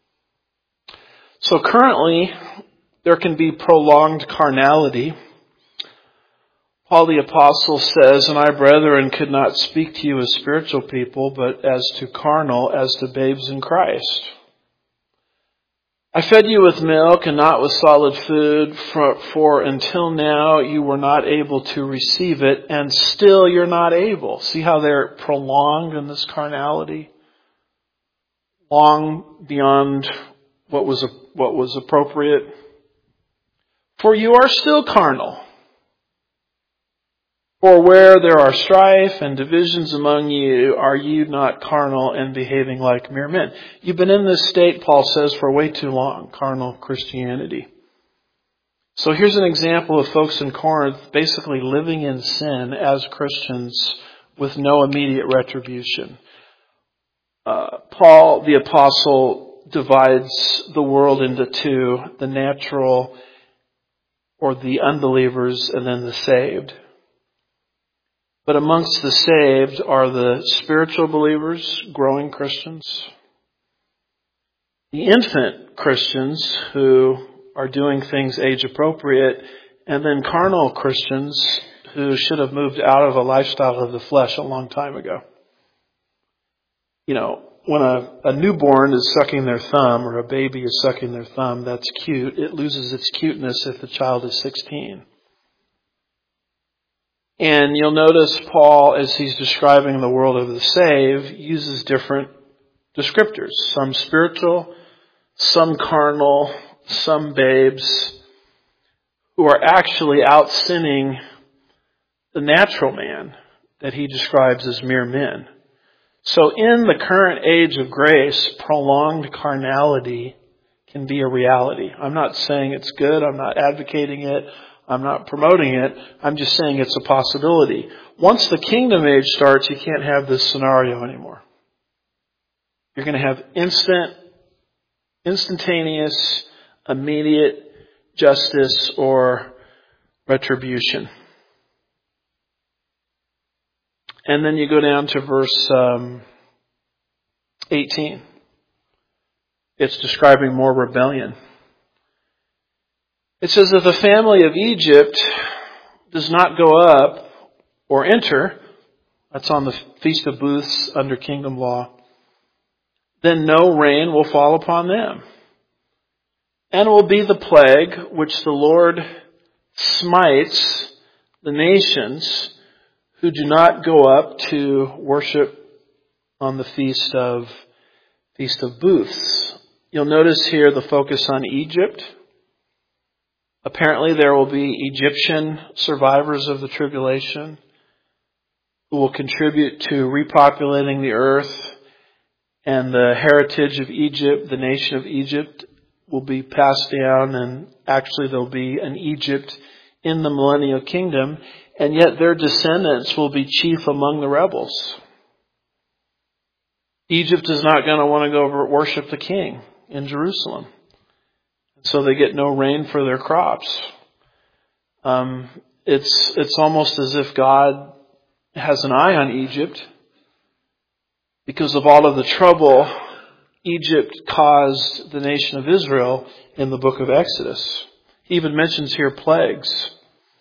So currently, there can be prolonged carnality. Paul the Apostle says, "And I, brethren, could not speak to you as spiritual people, but as to carnal, as to babes in Christ. I fed you with milk and not with solid food, for until now you were not able to receive it, and still you're not able." See how they're prolonged in this carnality? Long beyond what was appropriate. "For you are still carnal. For where there are strife and divisions among you, are you not carnal and behaving like mere men?" You've been in this state, Paul says, for way too long, carnal Christianity. So here's an example of folks in Corinth basically living in sin as Christians with no immediate retribution. Paul the Apostle divides the world into two, the natural or the unbelievers and then the saved. But amongst the saved are the spiritual believers, growing Christians, the infant Christians who are doing things age appropriate, and then carnal Christians who should have moved out of a lifestyle of the flesh a long time ago. You know, when a newborn is sucking their thumb or a baby is sucking their thumb, that's cute. It loses its cuteness if the child is 16. And you'll notice Paul, as he's describing the world of the saved, uses different descriptors. Some spiritual, some carnal, some babes, who are actually out sinning the natural man that he describes as mere men. So in the current age of grace, prolonged carnality can be a reality. I'm not saying it's good. I'm not advocating it. I'm not promoting it. I'm just saying it's a possibility. Once the kingdom age starts, you can't have this scenario anymore. You're going to have instantaneous, immediate justice or retribution. And then you go down to verse 18. It's describing more rebellion. It says, "If the family of Egypt does not go up or enter," that's on the Feast of Booths under kingdom law, "then no rain will fall upon them. And it will be the plague which the Lord smites the nations who do not go up to worship on the Feast of Booths." You'll notice here the focus on Egypt. Apparently there will be Egyptian survivors of the tribulation who will contribute to repopulating the earth, and the heritage of Egypt, the nation of Egypt, will be passed down, and actually there'll be an Egypt in the millennial kingdom, and yet their descendants will be chief among the rebels. Egypt is not going to want to go worship the king in Jerusalem. So they get no rain for their crops. It's almost as if God has an eye on Egypt because of all of the trouble Egypt caused the nation of Israel in the book of Exodus. He even mentions here plagues.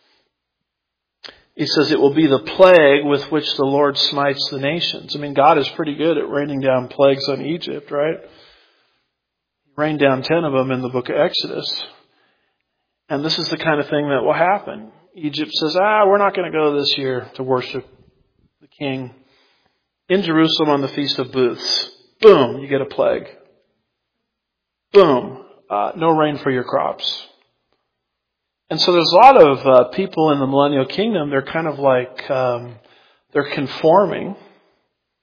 He says it will be the plague with which the Lord smites the nations. I mean, God is pretty good at raining down plagues on Egypt, right? Rained down 10 of them in the book of Exodus. And this is the kind of thing that will happen. Egypt says, we're not going to go this year to worship the king in Jerusalem on the Feast of Booths. Boom, you get a plague. Boom, no rain for your crops. And so there's a lot of people in the millennial kingdom, they're kind of like, they're conforming.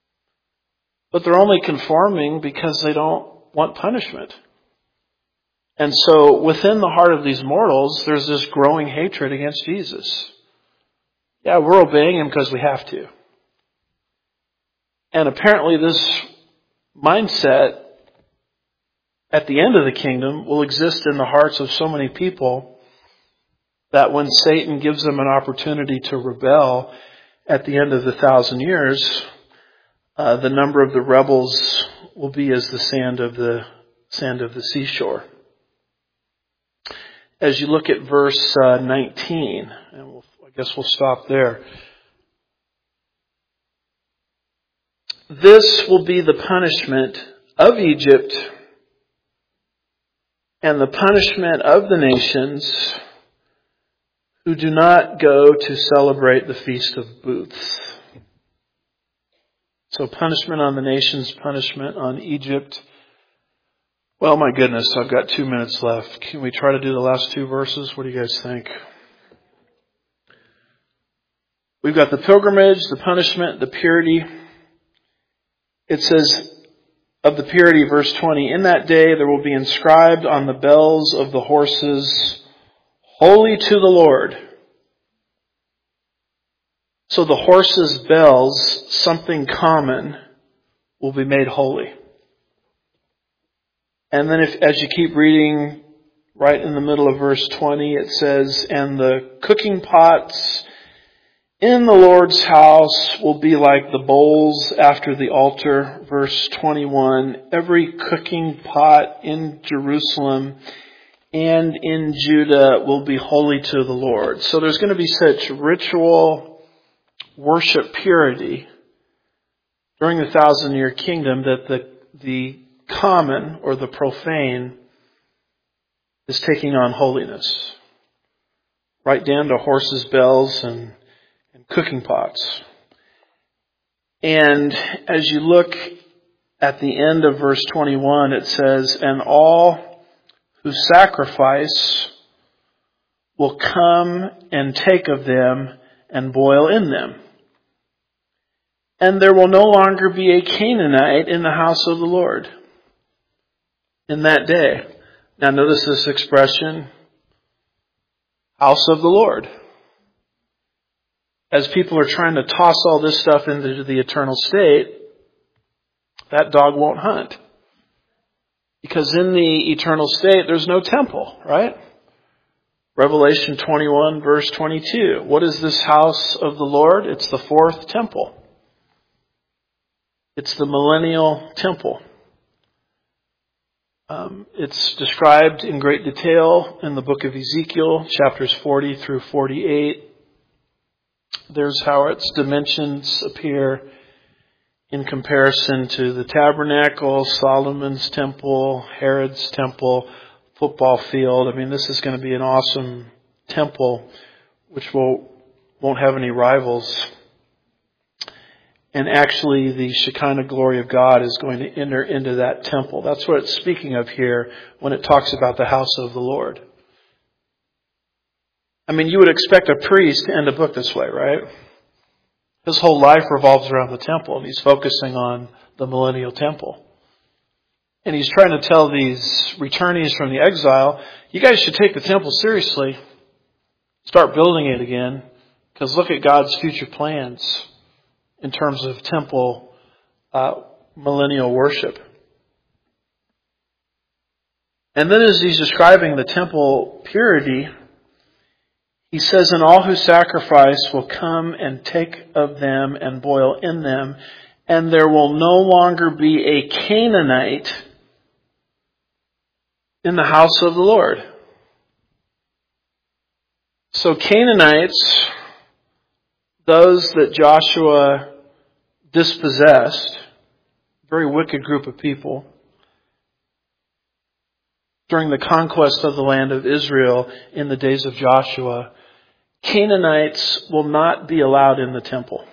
But they're only conforming because they don't want punishment. And so within the heart of these mortals, there's this growing hatred against Jesus. Yeah, we're obeying him because we have to. And apparently this mindset at the end of the kingdom will exist in the hearts of so many people that when Satan gives them an opportunity to rebel at the end of the 1,000 years, the number of the rebels will be as the sand of the seashore. As you look at verse 19, and I guess we'll stop there. This will be the punishment of Egypt and the punishment of the nations who do not go to celebrate the Feast of Booths. So punishment on the nations, punishment on Egypt. Well, my goodness, I've got 2 minutes left. Can we try to do the last 2 verses? What do you guys think? We've got the pilgrimage, the punishment, the purity. It says of the purity, verse 20, in that day there will be inscribed on the bells of the horses, Holy to the Lord. So the horses' bells, something common, will be made holy. And then as you keep reading, right in the middle of verse 20, it says, and the cooking pots in the Lord's house will be like the bowls after the altar. Verse 21, every cooking pot in Jerusalem and in Judah will be holy to the Lord. So there's going to be such ritual worship purity during the 1,000-year kingdom that the common or the profane is taking on holiness. Right down to horses' bells and cooking pots. And as you look at the end of verse 21, it says, and all who sacrifice will come and take of them and boil in them. And there will no longer be a Canaanite in the house of the Lord in that day. Now notice this expression, house of the Lord. As people are trying to toss all this stuff into the eternal state, that dog won't hunt. Because in the eternal state, there's no temple, right? Revelation 21, verse 22. What is this house of the Lord? It's the 4th temple. It's the millennial temple. It's described in great detail in the book of Ezekiel, chapters 40 through 48. There's how its dimensions appear in comparison to the tabernacle, Solomon's temple, Herod's temple, football field. I mean, this is going to be an awesome temple which won't have any rivals. And actually, the Shekinah glory of God is going to enter into that temple. That's what it's speaking of here when it talks about the house of the Lord. I mean, you would expect a priest to end a book this way, right? His whole life revolves around the temple, and he's focusing on the millennial temple. And he's trying to tell these returnees from the exile, you guys should take the temple seriously. Start building it again, because look at God's future plans in terms of temple millennial worship. And then as he's describing the temple purity, he says, and all who sacrifice will come and take of them and boil in them, and there will no longer be a Canaanite in the house of the Lord. So Canaanites, those that Joshua dispossessed, very wicked group of people, during the conquest of the land of Israel in the days of Joshua, Canaanites will not be allowed in the temple.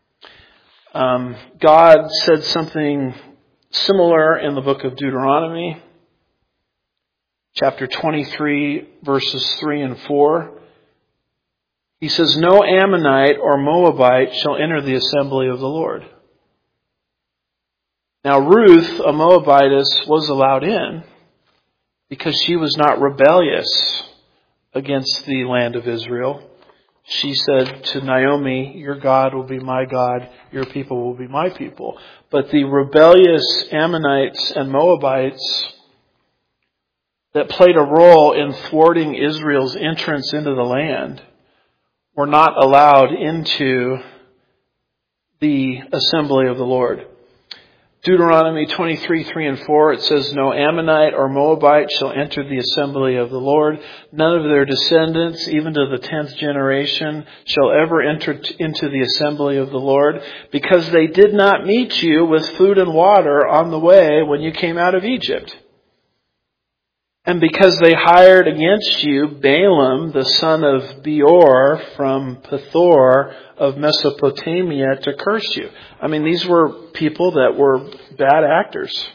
God said something similar in the book of Deuteronomy, chapter 23, verses 3 and 4. He says, no Ammonite or Moabite shall enter the assembly of the Lord. Now Ruth, a Moabitess, was allowed in, because she was not rebellious against the land of Israel. She said to Naomi, your God will be my God, your people will be my people. But the rebellious Ammonites and Moabites that played a role in thwarting Israel's entrance into the land were not allowed into the assembly of the Lord. Deuteronomy 23:3-4, it says, no Ammonite or Moabite shall enter the assembly of the Lord. None of their descendants, even to the 10th generation, shall ever enter into the assembly of the Lord, because they did not meet you with food and water on the way when you came out of Egypt. And because they hired against you Balaam, the son of Beor, from Pethor of Mesopotamia, to curse you. I mean, these were people that were bad actors.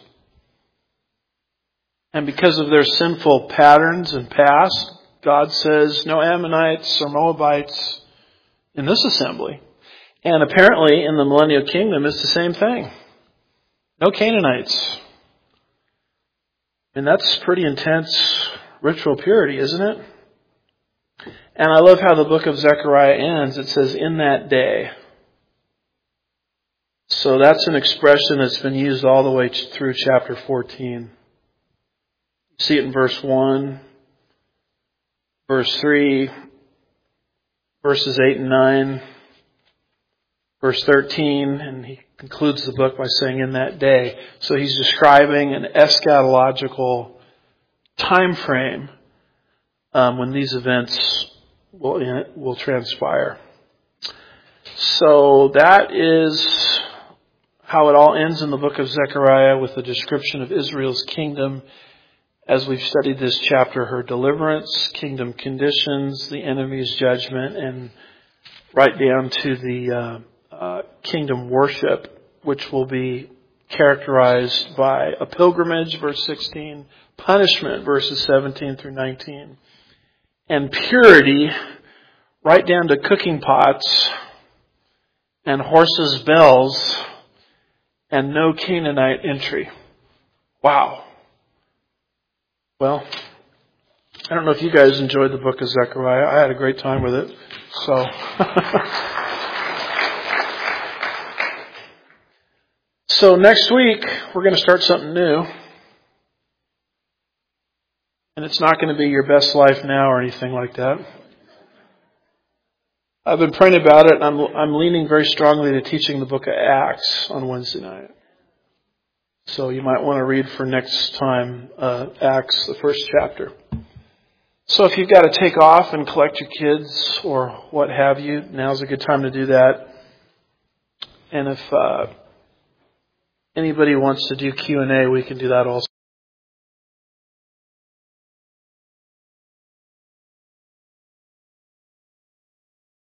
And because of their sinful patterns and past, God says no Ammonites or Moabites in this assembly. And apparently in the millennial kingdom it's the same thing. No Canaanites. And that's pretty intense ritual purity, isn't it? And I love how the book of Zechariah ends. It says, in that day. So that's an expression that's been used all the way through chapter 14. You see it in verse 1, verse 3, verses 8 and 9, verse 13, and he concludes the book by saying, in that day. So he's describing an eschatological time frame when these events will transpire. So that is how it all ends in the book of Zechariah, with a description of Israel's kingdom. As we've studied this chapter, her deliverance, kingdom conditions, the enemy's judgment, and right down to the kingdom worship, which will be characterized by a pilgrimage, verse 16, punishment, verses 17-19, and purity, right down to cooking pots and horses' bells, and no Canaanite entry. Wow. Well, I don't know if you guys enjoyed the book of Zechariah. I had a great time with it. So, so next week we're going to start something new. And it's not going to be your best life now or anything like that. I've been praying about it, and I'm leaning very strongly to teaching the book of Acts on Wednesday night. So you might want to read for next time Acts, the first chapter. So if you've got to take off and collect your kids or what have you, now's a good time to do that. And if anybody wants to do Q&A, we can do that also.